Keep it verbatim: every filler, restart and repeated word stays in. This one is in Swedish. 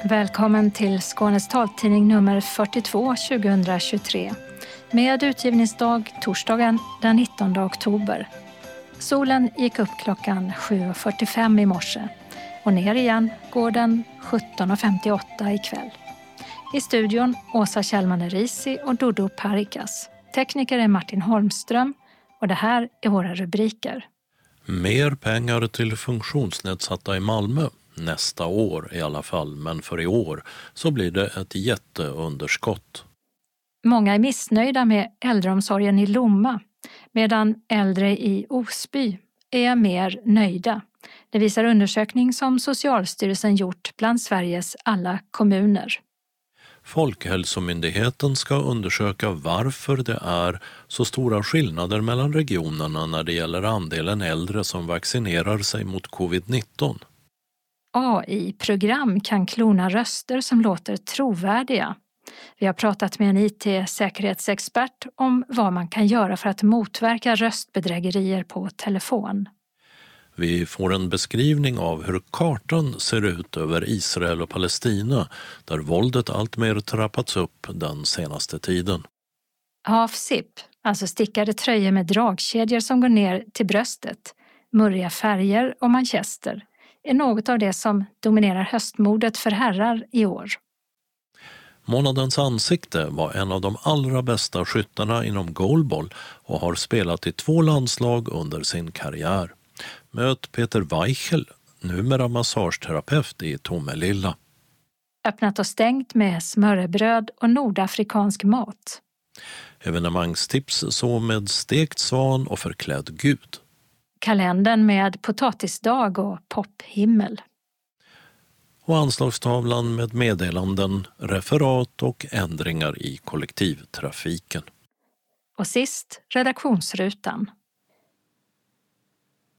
Välkommen till Skånes taltidning nummer fyrtiotvå tjugohundratjugotre med utgivningsdag torsdagen den nittonde oktober. Solen gick upp klockan sju och fyrtiofem i morse och ner igen går den sjutton och femtioåtta ikväll. I studion Åsa Kjellman Risi och Dodo Parikas. Tekniker är Martin Holmström och det här är våra rubriker. Mer pengar till funktionsnedsatta i Malmö. Nästa år i alla fall, men för i år så blir det ett jätteunderskott. Många är missnöjda med äldreomsorgen i Lomma, medan äldre i Osby är mer nöjda. Det visar undersökning som Socialstyrelsen gjort bland Sveriges alla kommuner. Folkhälsomyndigheten ska undersöka varför det är så stora skillnader mellan regionerna när det gäller andelen äldre som vaccinerar sig mot covid nitton. A I-program kan klona röster som låter trovärdiga. Vi har pratat med en I T-säkerhetsexpert om vad man kan göra för att motverka röstbedrägerier på telefon. Vi får en beskrivning av hur kartan ser ut över Israel och Palestina, där våldet alltmer trappats upp den senaste tiden. Half-zip, alltså stickade tröjor med dragkedjor som går ner till bröstet, murriga färger och manchester, är något av det som dominerar höstmodet för herrar i år. Månadens ansikte var en av de allra bästa skyttarna inom goalball och har spelat i två landslag under sin karriär. Möt Peter Weichel, numera massageterapeut i Tomelilla. Öppnat och stängt med smörrebröd och nordafrikansk mat. Evenemangstips så med stekt svan och förklädd gud. Kalendern med potatisdag och pophimmel. Och anslagstavlan med meddelanden, referat och ändringar i kollektivtrafiken. Och sist redaktionsrutan.